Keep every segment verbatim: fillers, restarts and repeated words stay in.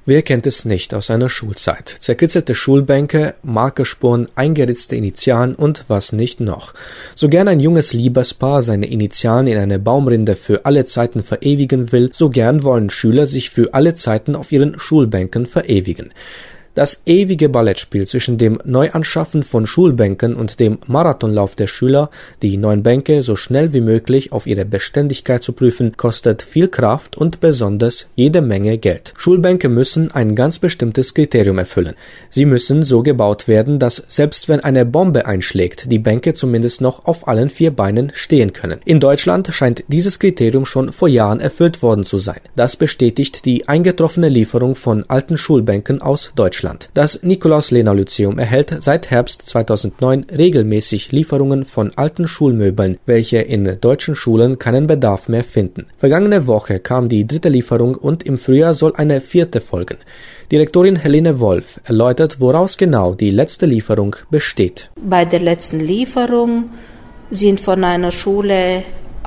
Wer kennt es nicht aus seiner Schulzeit? Zerkritzelte Schulbänke, Markerspuren, eingeritzte Initialen und was nicht noch. So gern ein junges Liebespaar seine Initialen in eine Baumrinde für alle Zeiten verewigen will, so gern wollen Schüler sich für alle Zeiten auf ihren Schulbänken verewigen. Das ewige Ballettspiel zwischen dem Neuanschaffen von Schulbänken und dem Marathonlauf der Schüler, die neuen Bänke so schnell wie möglich auf ihre Beständigkeit zu prüfen, kostet viel Kraft und besonders jede Menge Geld. Schulbänke müssen ein ganz bestimmtes Kriterium erfüllen. Sie müssen so gebaut werden, dass selbst wenn eine Bombe einschlägt, die Bänke zumindest noch auf allen vier Beinen stehen können. In Deutschland scheint dieses Kriterium schon vor Jahren erfüllt worden zu sein. Das bestätigt die eingetroffene Lieferung von alten Schulbänken aus Deutschland. Das Nikolaus-Lenau-Lyzeum erhält seit Herbst zweitausendneun regelmäßig Lieferungen von alten Schulmöbeln, welche in deutschen Schulen keinen Bedarf mehr finden. Vergangene Woche kam die dritte Lieferung und im Frühjahr soll eine vierte folgen. Direktorin Helene Wolf erläutert, woraus genau die letzte Lieferung besteht. Bei der letzten Lieferung sind von einer Schule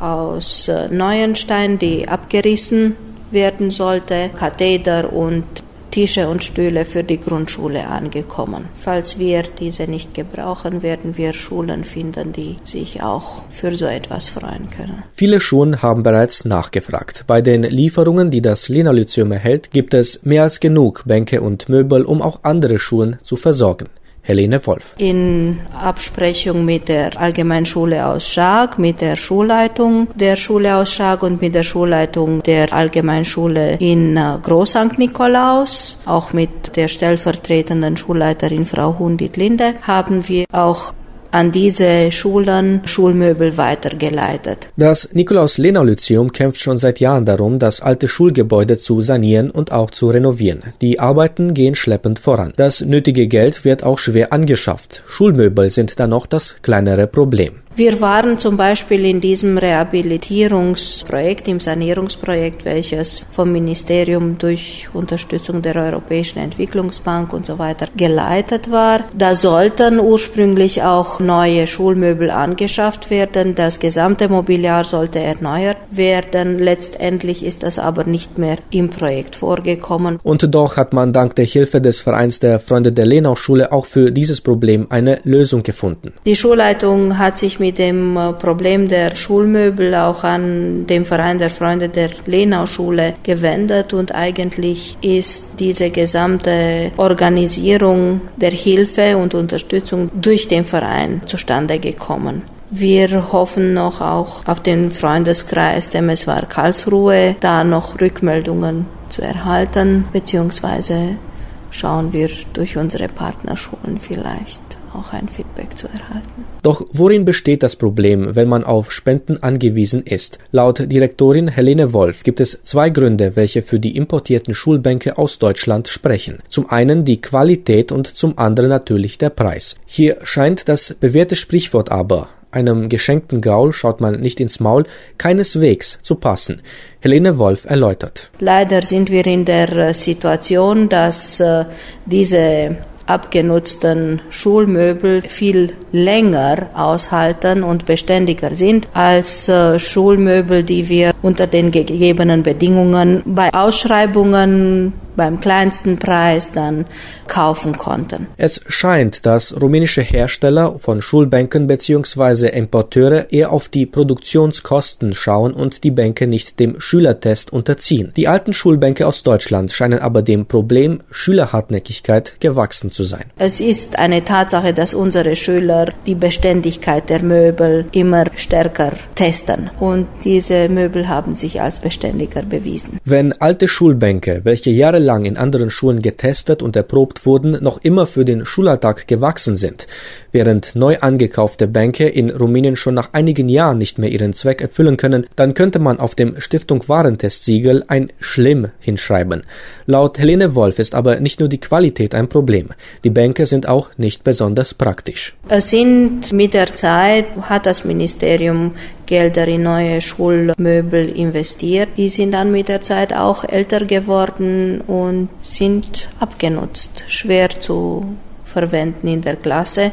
aus Neuenstein, die abgerissen werden sollte, Katheder und Tische und Stühle für die Grundschule angekommen. Falls wir diese nicht gebrauchen, werden wir Schulen finden, die sich auch für so etwas freuen können. Viele Schulen haben bereits nachgefragt. Bei den Lieferungen, die das Lenau-Lyzeum erhält, gibt es mehr als genug Bänke und Möbel, um auch andere Schulen zu versorgen. Helene Wolf. In Absprechung mit der Allgemeinschule aus Schaag, mit der Schulleitung der Schule aus Schaag und mit der Schulleitung der Allgemeinschule in Groß Sankt Nikolaus, auch mit der stellvertretenden Schulleiterin Frau Hundit-Linde, haben wir auch an diese Schulen Schulmöbel weitergeleitet. Das Nikolaus-Lenau-Lyzeum kämpft schon seit Jahren darum, das alte Schulgebäude zu sanieren und auch zu renovieren. Die Arbeiten gehen schleppend voran. Das nötige Geld wird auch schwer angeschafft. Schulmöbel sind da noch das kleinere Problem. Wir waren zum Beispiel in diesem Rehabilitierungsprojekt, im Sanierungsprojekt, welches vom Ministerium durch Unterstützung der Europäischen Entwicklungsbank und so weiter geleitet war. Da sollten ursprünglich auch neue Schulmöbel angeschafft werden. Das gesamte Mobiliar sollte erneuert werden. Letztendlich ist das aber nicht mehr im Projekt vorgekommen. Und doch hat man dank der Hilfe des Vereins der Freunde der Lenau-Schule auch für dieses Problem eine Lösung gefunden. Die Schulleitung hat sich mit dem Problem der Schulmöbel auch an den Verein der Freunde der Lenau-Schule gewendet und eigentlich ist diese gesamte Organisierung der Hilfe und Unterstützung durch den Verein zustande gekommen. Wir hoffen noch auch auf den Freundeskreis der Messwar Karlsruhe, da noch Rückmeldungen zu erhalten, beziehungsweise schauen wir durch unsere Partnerschulen vielleicht auch ein Feedback zu erhalten. Doch worin besteht das Problem, wenn man auf Spenden angewiesen ist? Laut Direktorin Helene Wolf gibt es zwei Gründe, welche für die importierten Schulbänke aus Deutschland sprechen. Zum einen die Qualität und zum anderen natürlich der Preis. Hier scheint das bewährte Sprichwort aber, einem geschenkten Gaul schaut man nicht ins Maul, keineswegs zu passen. Helene Wolf erläutert. Leider sind wir in der Situation, dass äh, diese abgenutzten Schulmöbel viel länger aushalten und beständiger sind als äh, Schulmöbel, die wir unter den gegebenen Bedingungen bei Ausschreibungen beim kleinsten Preis dann kaufen konnten. Es scheint, dass rumänische Hersteller von Schulbänken bzw. Importeure eher auf die Produktionskosten schauen und die Bänke nicht dem Schülertest unterziehen. Die alten Schulbänke aus Deutschland scheinen aber dem Problem Schülerhartnäckigkeit gewachsen zu sein. Es ist eine Tatsache, dass unsere Schüler die Beständigkeit der Möbel immer stärker testen und diese Möbel haben sich als beständiger bewiesen. Wenn alte Schulbänke, welche jahrelang in anderen Schulen getestet und erprobt wurden, noch immer für den Schulalltag gewachsen sind, während neu angekaufte Bänke in Rumänien schon nach einigen Jahren nicht mehr ihren Zweck erfüllen können, dann könnte man auf dem Stiftung Warentest-Siegel ein schlimm hinschreiben. Laut Helene Wolf ist aber nicht nur die Qualität ein Problem. Die Bänke sind auch nicht besonders praktisch. Es sind mit der Zeit, hat das Ministerium Gelder in neue Schulmöbel investiert. Die sind dann mit der Zeit auch älter geworden und sind abgenutzt, schwer zu verwenden in der Klasse.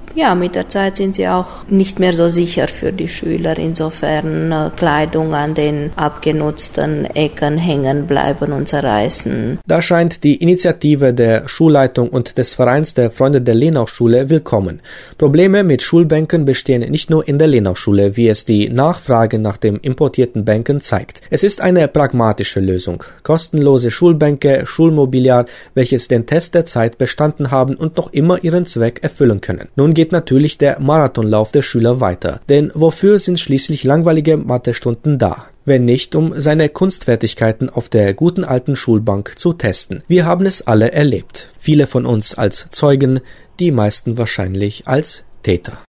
ja, mit der Zeit sind sie auch nicht mehr so sicher für die Schüler. Insofern äh, Kleidung an den abgenutzten Ecken hängen bleiben und zerreißen. Da scheint die Initiative der Schulleitung und des Vereins der Freunde der Lenauschule willkommen. Probleme mit Schulbänken bestehen nicht nur in der Lenauschule, wie es die Nachfrage nach dem importierten Bänken zeigt. Es ist eine pragmatische Lösung. Kostenlose Schulbänke, Schulmobiliar, welches den Test der Zeit bestanden haben und noch immer ihren Zweck erfüllen können. Nun geht natürlich der Marathonlauf der Schüler weiter. Denn wofür sind schließlich langweilige Mathestunden da? Wenn nicht, um seine Kunstfertigkeiten auf der guten alten Schulbank zu testen. Wir haben es alle erlebt. Viele von uns als Zeugen, die meisten wahrscheinlich als Täter.